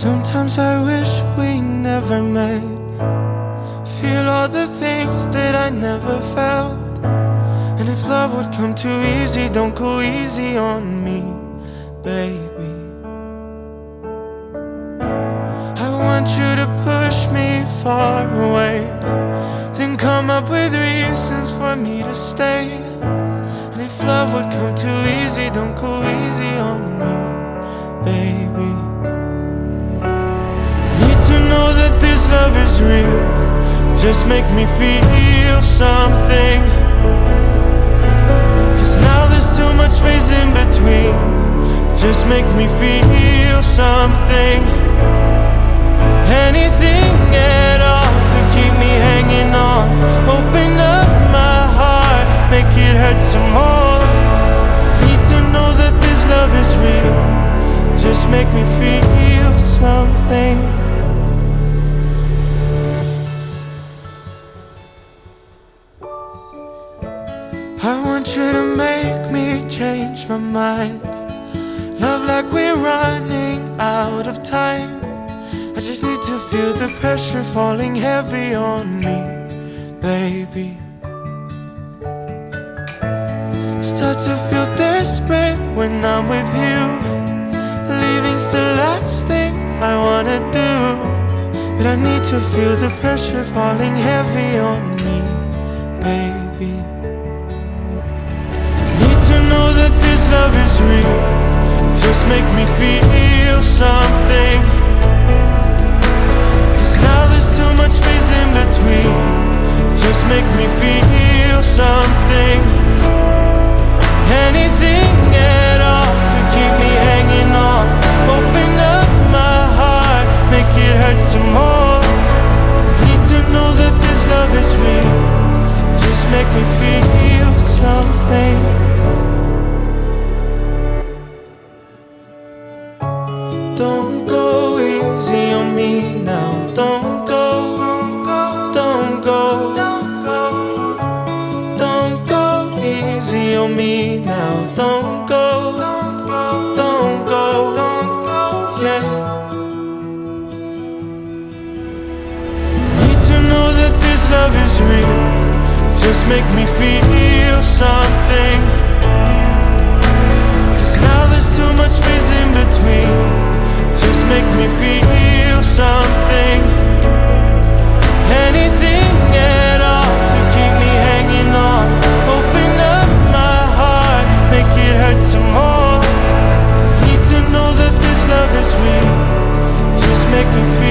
Sometimes I wish we never met. Feel all the things that I never felt. And if love would come too easy, don't go easy on me, baby. I want you to push me far away, then come up with reasons for me to stay. And if love would come too easy, don't go easy on me, baby. Need to know that this love is real. Just make me feel something. 'Cause now there's too much space in between. Just make me feel something. Anything at all to keep me hanging on. Open up my heart, make it hurt some more. Need to know that this love is real. Just make me feel something. I want you to make me change my mind. Love like we're running out of time. I just need to feel the pressure falling heavy on me, baby. Start to feel desperate when I'm with you. Leaving's the last thing I wanna do. But I need to feel the pressure falling heavy on me, baby. Know that this love is real. Just make me feel something. 'Cause now there's too much space in between. Just make me feel something. Anything at all to keep me hanging on. Open up my heart, make it hurt some more. Need to know that this love is real. Just make me feel something. Don't go easy on me now. Don't go, don't go, don't go easy on me now. Don't go, don't go, yeah. Need to know that this love is real. Just make me feel something. 'Cause now there's too much space in between. Just make me feel something. Anything at all to keep me hanging on. Open up my heart, make it hurt some more. Need to know that this love is real. Just make me feel